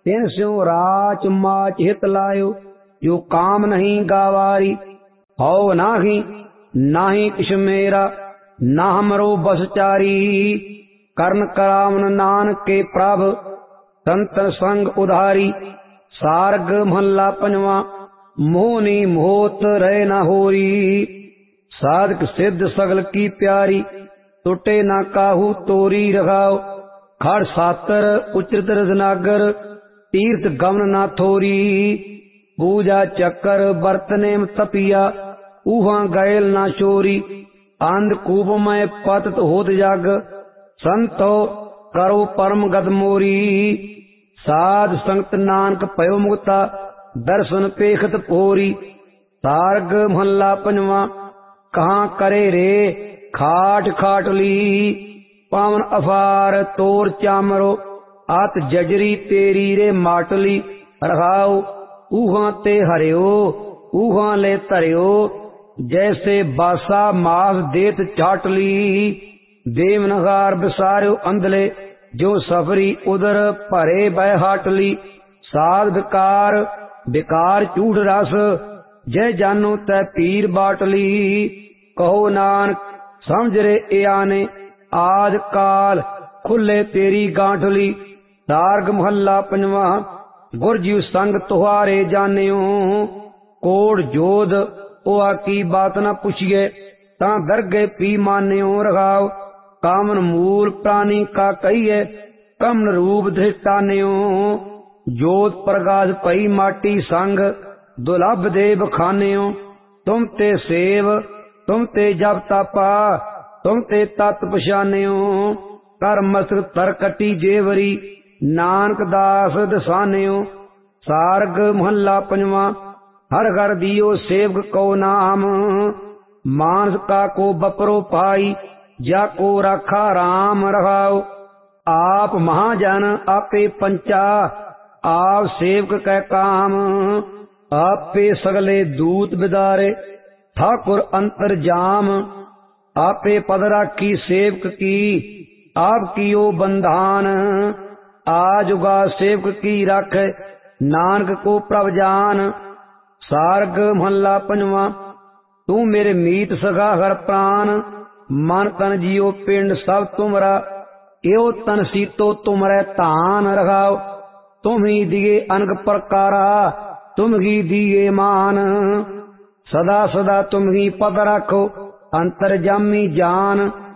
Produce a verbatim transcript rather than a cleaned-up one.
तिन स्यों राच माच हित लायो, जो काम नहीं गावारी। हौ नाही नाही किश मेरा, ना हमरो बस चारी। कर्ण करावन नानक के प्रभ, संतन संग उधारी। सारग महला पंजवा, मोहनी मोहत रहे न होरी। साधक सिद्ध सगल की प्यारी, टुटे ना काहू तोरी रखाओ। खड़ सातर उचित रजनागर, तीर्थ गमन ना थोरी। पूजा चक्कर बरतनेम तपिया, ऊहा गैल ना चोरी। अंधकूप में पतत होत जग, संतो करो परम गद मोरी। साध संगत नानक पयो मुक्ता, दर्शन पेखत पोरी। सारग महला पंजवा, कहाँ करे रे खाट खाटली। पावन अफार तोर चामरो, आत जजरी तेरी रे माटली। रखाओ ऊहा ते हरियो, ऊहा ले तरियो। जैसे बासा मास देत चाटली। देवनगार बिसार्यो अंधले, जो सफरी उदर भरे बह हाटली। साध विकार विकार झूठ रस, जय जानो तै पीर बाटली। कहो नानक समझ रे आने, आज काल खुले तेरी गांठली। सारग महला पंजवा, गुरजीव संग तुहारे जानियो। कोड़ जोध ओआ की बात न पुछिए, ता दरगे पी मान्यो। रखाओ कामन मूल प्राणी का कहिए, कमन रूप धृष्टान्यो। जोत प्रकाश पई माटी संग, दुलभ देव खान्यो। तुम ते सेव तुम ते जप तपा, तुम ते तत् पछान्यो। कर मस्तक तरकटी जेवरी, नानक दास दसान्यो। सारग महला पंजवा, हर घर दियो सेवक को नाम। मानस का को बपरो पाई, जाको राखा राम। रखाओ आप महाजन आपे पंचा, आप सेवक कै काम। आपे सगले दूत बिदारे, ठाकुर अंतर जाम। आपे पद राखी सेवक की, आप कियो बंधान। आजुगा सेवक की रख, नानक को प्रभ जान। सारग महला पंजवा, तू मेरे मीत सखा हर प्राण। मन तन जियो पिंड सब तुमरा, एओ तन सीतो तुमरे तान। रखाओ तुम ही दिए अनग प्रकारा, तुम ही दिए मान। सदा सदा तुम ही पद रखो, अंतर जामी जान।